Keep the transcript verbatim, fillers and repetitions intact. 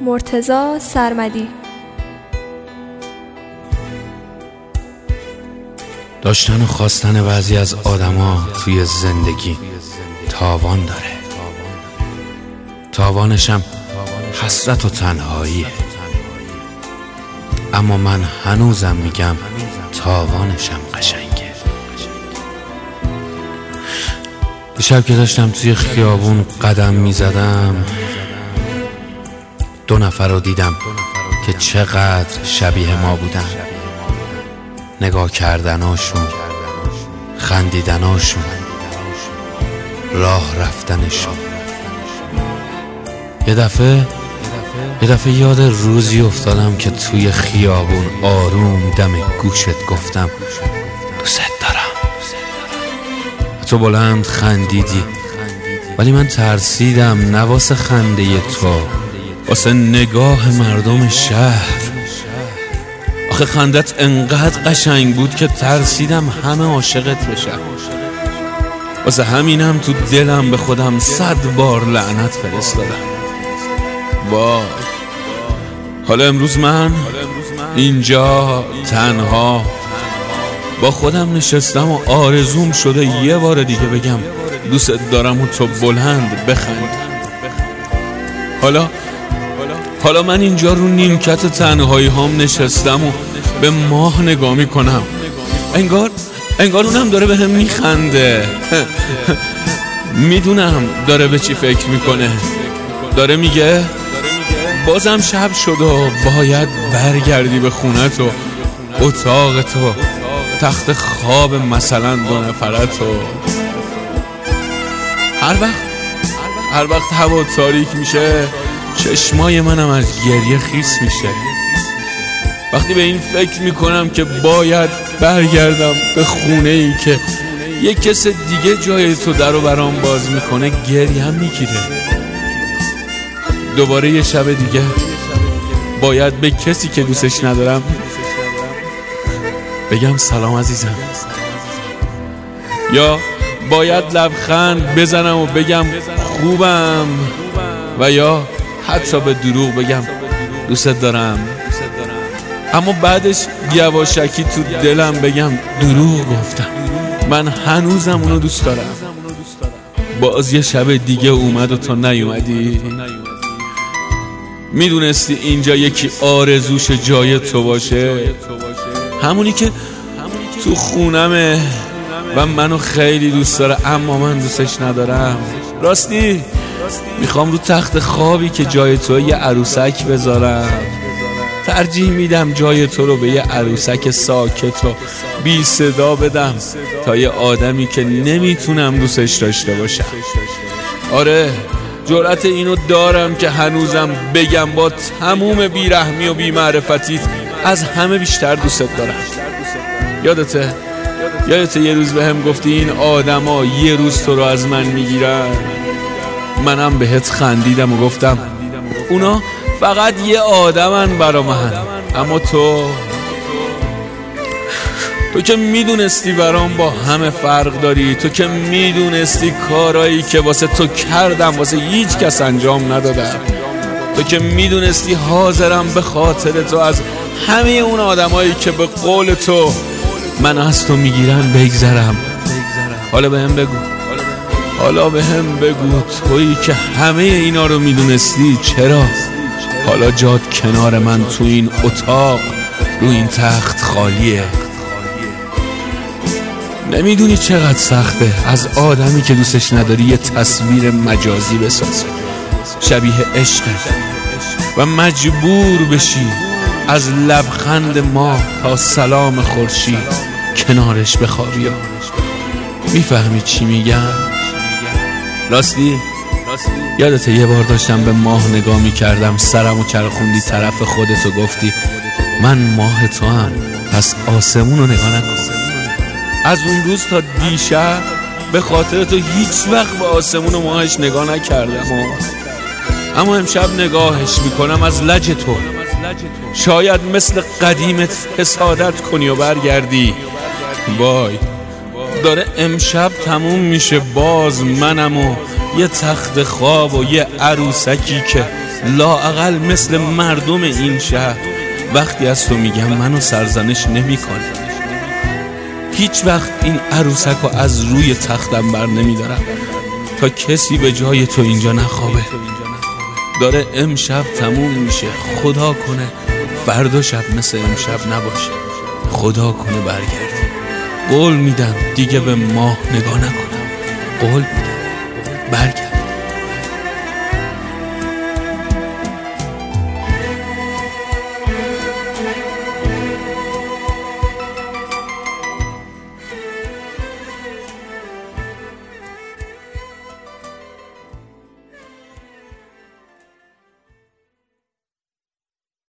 مرتضی سرمدی. داشتن و خواستن بعضی از آدما توی زندگی تاوان داره. تاوانشم حسرت و تنهاییه، اما من هنوزم میگم تاوانشم قشنگه. دیشب که داشتم توی خیابون قدم میزدم، دو نفر رو دیدم که چقدر شبیه ما بودن. نگاه کردناشون، خندیدناشون، راه رفتنشون. یه دفعه یه دفعه یاد روزی افتادم که توی خیابون آروم دم گوشت گفتم دوست دارم. تو بلند خندیدی، ولی من ترسیدم، نه واسه خنده تو، واسه نگاه مردم شهر. آخه خندت انقدر قشنگ بود که ترسیدم همه عاشقت بشن. واسه همینم تو دلم به خودم صد بار لعنت فرستادم. وای، حالا امروز من اینجا تنها با خودم نشستم و آرزوم شده یه بار دیگه بگم دوست دارم و تو بلند بخند. حالا حالا من اینجا رو نیمکت تنهایی هام نشستم و به ماه نگاه میکنم. انگار انگار اونم داره به هم میخنده. میدونم داره به چی فکر میکنه. داره میگه بازم شب شد و باید برگردی به خونت و اتاق تو، تخت خواب مثلا دو نفرت و هر وقت هر وقت هوا تاریک میشه چشمای منم از گریه خیس میشه. وقتی به این فکر میکنم که باید برگردم به خونه ای که یک کس دیگه جای تو در و برام باز میکنه گریه هم میگیره. دوباره یه شب دیگه باید به کسی که دوستش ندارم بگم سلام عزیزم، یا باید لبخند بزنم و بگم خوبم، و یا حتی به دروغ بگم دوست دارم، اما بعدش یواشکی تو دلم بگم دروغ گفتم، من هنوزم اونو دوست دارم. باز یه شب دیگه اومد و تو نیومدی. میدونستی اینجا یکی آرزوش جای تو باشه، همونی که تو خونمه و منو خیلی دوست داره اما من دوستش ندارم. راستی میخوام رو تخت خوابی که جای تو یه عروسک بذارم. ترجیح میدم جای تو رو به یه عروسک ساکت و بی صدا بدم تا یه آدمی که نمیتونم دوستش داشته باشم. آره، جرأت اینو دارم که هنوزم بگم با تموم بیرحمی و بیمعرفتیت از همه بیشتر دوست دارم. یادته یادته یه روز به هم گفتی این آدم ها یه روز تو رو از من میگیرن؟ منم بهت خندیدم و گفتم اونا فقط یه آدمن برا من، اما تو تو که میدونستی برام با همه فرق داری. تو که میدونستی کارایی که واسه تو کردم واسه هیچ کس انجام ندادم. تو که میدونستی حاضرم به خاطر تو از همه اون آدمایی که به قول تو من از تو میگیرن بگذرم. حالا به هم بگو حالا به هم بگو تویی که همه اینا رو میدونستی چرا حالا جات کنار من تو این اتاق رو این تخت خالیه؟ نمیدونی چقدر سخته از آدمی که دوستش نداری یه تصویر مجازی بسازی شبیه عشق و مجبور بشی از لبخند ما تا سلام خورشید کنارش بخوابی. میفهمی چی میگم؟ راستی یادته یه بار داشتم به ماه نگاه میکردم، سرمو چرخوندی طرف خودت و گفتی من ماه تو هم، پس آسمون رو نگاه نکن. از اون روز تا دیشب به خاطر تو هیچ وقت به آسمون و ماهش نگاه نکردم، اما امشب نگاهش میکنم از لج تو. شاید مثل قدیمت حسادت کنی و برگردی. وای، داره امشب تموم میشه، باز منم و یه تخت خواب و یه عروسکی که لااقل مثل مردم این شهر وقتی از تو میگم منو سرزنش نمی کنه. هیچ وقت این عروسک رو از روی تختم بر نمیدارم تا کسی به جای تو اینجا نخوابه. داره امشب تموم میشه، خدا کنه فردا شب مثل امشب نباشه، خدا کنه برگردی. قول میدم دیگه به ماه نگاه نکنم، قول میدم برگرد.